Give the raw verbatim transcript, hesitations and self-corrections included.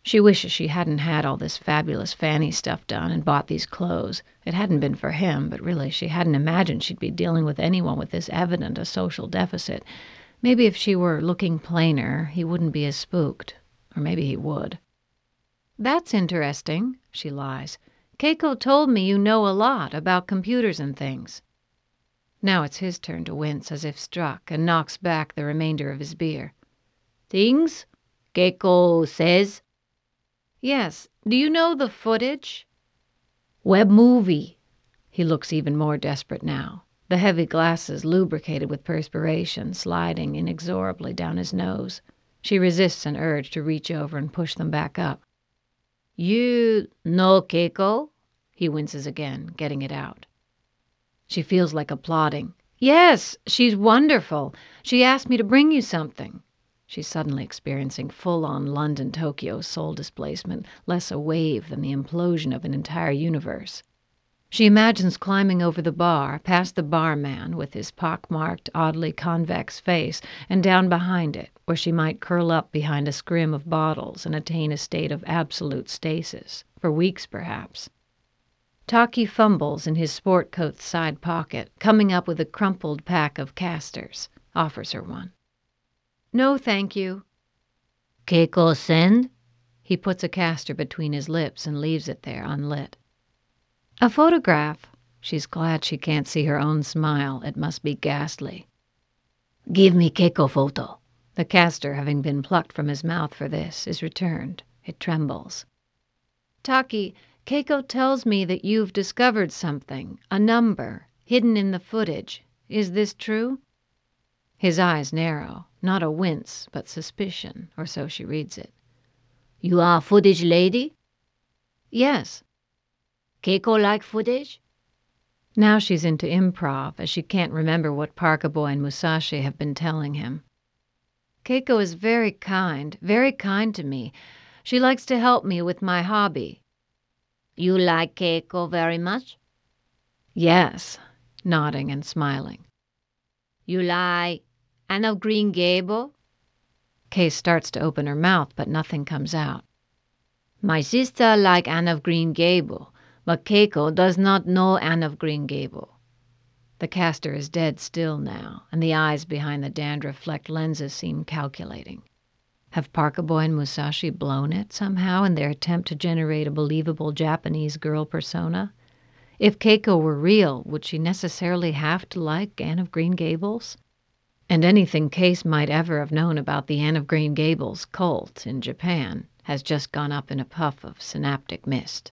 She wishes she hadn't had all this fabulous fanny stuff done and bought these clothes. It hadn't been for him, but really she hadn't imagined she'd be dealing with anyone with this evident a social deficit. Maybe if she were looking plainer, he wouldn't be as spooked. Or maybe he would. "That's interesting," she lies. "Keiko told me you know a lot about computers and things." Now it's his turn to wince as if struck, and knocks back the remainder of his beer. "Things? Keiko says?" "Yes. Do you know the footage?" "Web movie." He looks even more desperate now, the heavy glasses lubricated with perspiration sliding inexorably down his nose. She resists an urge to reach over and push them back up. "You know Keiko?" He winces again, getting it out. She feels like applauding. "Yes, she's wonderful. She asked me to bring you something." She's suddenly experiencing full-on London-Tokyo soul displacement, less a wave than the implosion of an entire universe. She imagines climbing over the bar, past the barman with his pock-marked, oddly convex face, and down behind it, where she might curl up behind a scrim of bottles and attain a state of absolute stasis, for weeks perhaps. Taki fumbles in his sport coat's side pocket, coming up with a crumpled pack of casters, offers her one. "No, thank you." "Keiko send?" He puts a caster between his lips and leaves it there unlit. "A photograph." She's glad she can't see her own smile. It must be ghastly. "Give me Keiko photo." The caster, having been plucked from his mouth for this, is returned. It trembles. "Taki, Keiko tells me that you've discovered something, a number, hidden in the footage. Is this true?" His eyes narrow, not a wince, but suspicion, or so she reads it. "You are footage lady?" "Yes." "Keiko like footage?" Now she's into improv, as she can't remember what Parkaboy and Musashi have been telling him. "Keiko is very kind, very kind to me. She likes to help me with my hobby." "You like Keiko very much?" "Yes," nodding and smiling. "You like Anne of Green Gable?" Kay starts to open her mouth, but nothing comes out. "My sister like Anne of Green Gable, but Keiko does not know Anne of Green Gable." The caster is dead still now, and the eyes behind the dandruff-flecked lenses seem calculating. Have Parkaboy and Musashi blown it somehow in their attempt to generate a believable Japanese girl persona? If Keiko were real, would she necessarily have to like Anne of Green Gables? And anything Case might ever have known about the Anne of Green Gables cult in Japan has just gone up in a puff of synaptic mist.